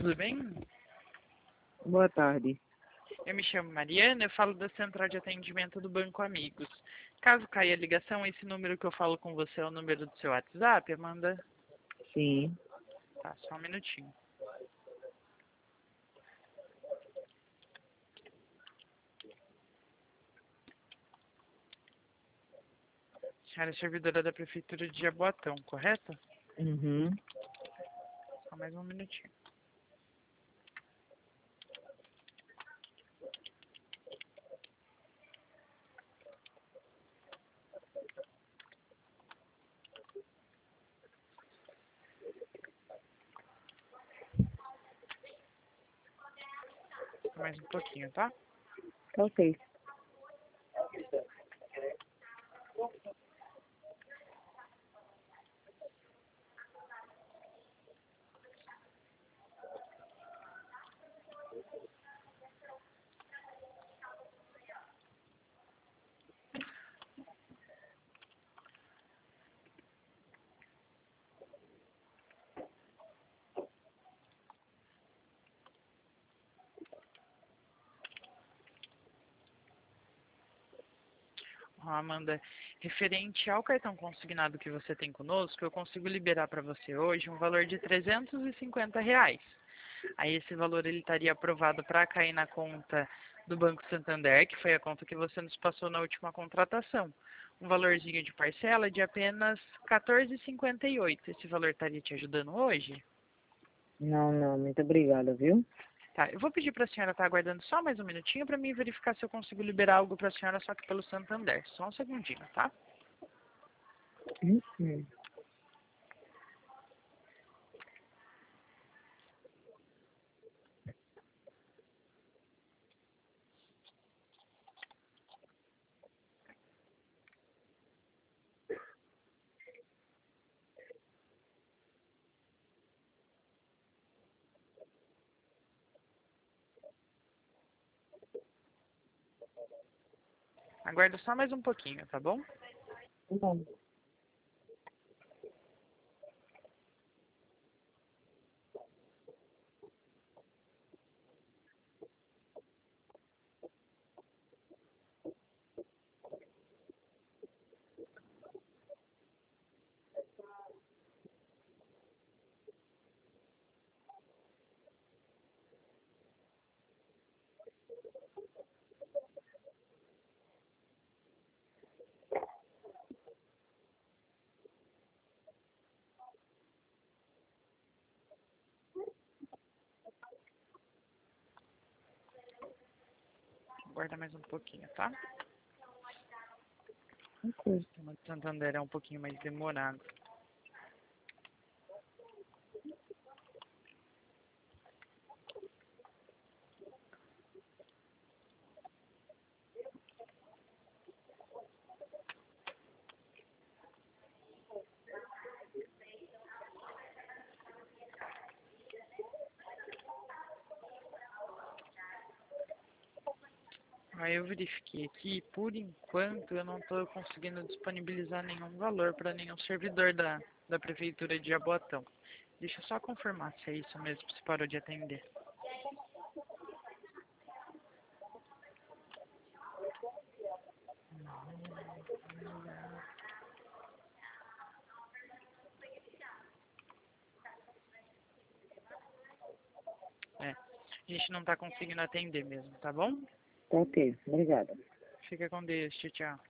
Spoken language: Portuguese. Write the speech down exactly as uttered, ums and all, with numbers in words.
tudo bem? Boa tarde. Eu me chamo Mariana, eu falo da central de atendimento do Banco Amigos. Caso caia a ligação, esse número que eu falo com você é o número do seu WhatsApp, Amanda? Sim. Tá, só um minutinho. A senhora é servidora da Prefeitura de Jaboatão, correto? Uhum. Só mais um minutinho. Só mais um pouquinho, tá? Ok. Ó, Amanda, referente ao cartão consignado que você tem conosco, eu consigo liberar para você hoje um valor de trezentos e cinquenta reais. Aí esse valor ele estaria aprovado para cair na conta do Banco Santander, que foi a conta que você nos passou na última contratação. Um valorzinho de parcela de apenas quatorze reais e cinquenta e oito centavos. Esse valor estaria te ajudando hoje? Não, não. Muito obrigada, viu? Tá, eu vou pedir para a senhora estar aguardando só mais um minutinho para mim verificar se eu consigo liberar algo para a senhora só que pelo Santander. Só um segundinho, tá? Uhum. Aguarda só mais um pouquinho, tá bom? Tá bom. Aguarda mais um pouquinho, tá? Ok. O sistema de Santander é um pouquinho mais demorado. Aí eu verifiquei aqui, por enquanto eu não estou conseguindo disponibilizar nenhum valor para nenhum servidor da, da Prefeitura de Jaboatão. Deixa eu só confirmar se é isso mesmo, se parou de atender. É, a gente não está conseguindo atender mesmo, tá bom? Tá ok. Obrigada. Fica com Deus, tchau, tchau.